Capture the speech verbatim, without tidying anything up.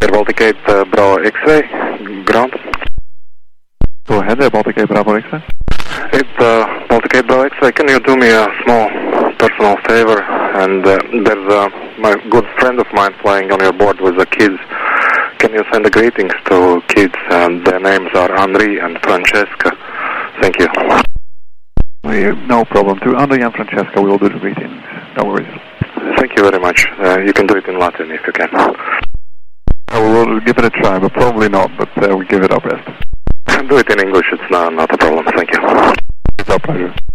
Air Baltic eight uh, Bravo X-ray, ground. Go ahead, Air Baltic eight Bravo X-ray. eight uh, Baltic eight Bravo X-ray, can you do me a small personal favor? And uh, there's uh, my good friend of mine flying on your board with the kids. Can you send the greetings to kids? And their names are Henri and Francesca. Thank you. We, no problem. To Henri and Francesca, we will do the greetings. No worries. Thank you very much. Uh, you can do it in Latin if you can. I will give it a try, but probably not, but uh, we give it our best. Do it in English, it's not, not a problem. Thank you. It's our pleasure.